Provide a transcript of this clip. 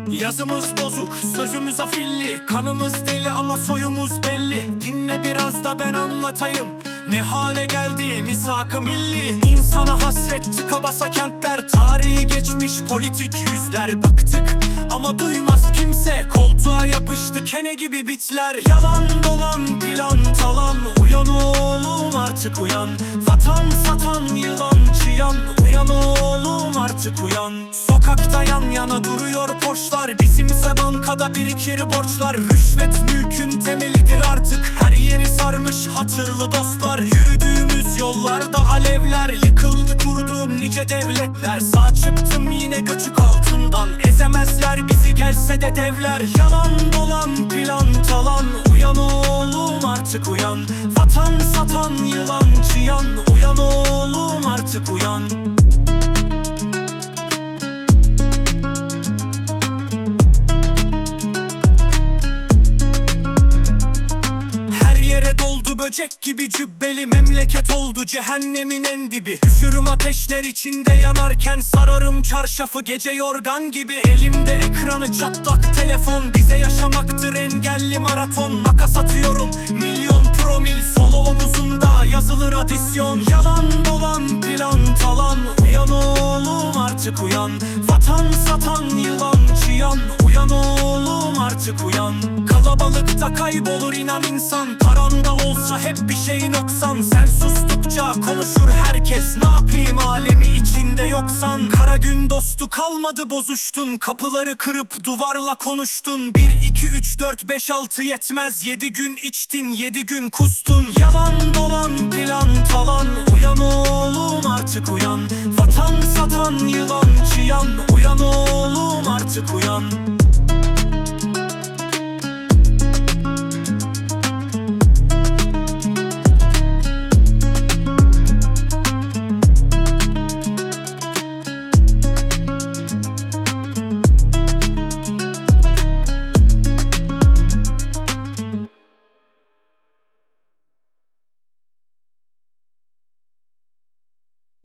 Yazımız bozuk, sözümüz afilli, kanımız deli ama soyumuz belli. Dinle biraz da ben anlatayım ne hale geldi misak-ı milli. İnsana hasret tıka basa kentler, tarihi geçmiş politik yüzler. Bıktık ama duymaz kimse, koltuğa yapıştı kene gibi bitler. Yalan dolan plan talan, uyan oğlum artık uyan. Vatan satan yılan çıyan, uyan oğlum artık uyan. Sokakta yan yana duruyor poşlar, bizimse bankada birikir borçlar. Rüşvet mülkün temelidir artık, her yeri sarmış hatırlı dostlar. Yürüdüğümüz yollarda alevler, yıkıldı kurduğum nice devletler. Sağ çıktım yine göçük altından, ezemezler bizi gelse de devler. Yalan dolan plan talan, uyan oğlum artık uyan. Vatan satan yılan çıyan, uyan oğlum artık uyan. Doldu böcek gibi cübbeli, memleket oldu cehennemin en dibi. Üşürüm ateşler içinde yanarken, sararım çarşafı gece yorgan gibi. Elimde ekranı çatlak telefon, bize yaşamaktır engelli maraton. Makas atıyorum milyon promil, solo omuzunda yazılır adisyon. Yalan dolan plan talan, uyan oğlum artık uyan. Vatan satan yılan çıyan, uyan oğlum artık uyan. Kalabalıkta kaybolur inan insan, paranda olsa hep bir şey noksan. Sen sustukça konuşur herkes, ne yapayım alemi içinde yoksan. Kara gün dostu kalmadı bozuştun, kapıları kırıp duvarla konuştun. 1, 2, 3, 4, 5, 6 yetmez, 7 gün içtin 7 gün kustun. Yalan dolan plan talan, uyan oğlum artık uyan. Vatan satan yılan çıyan, uyan oğlum artık uyan.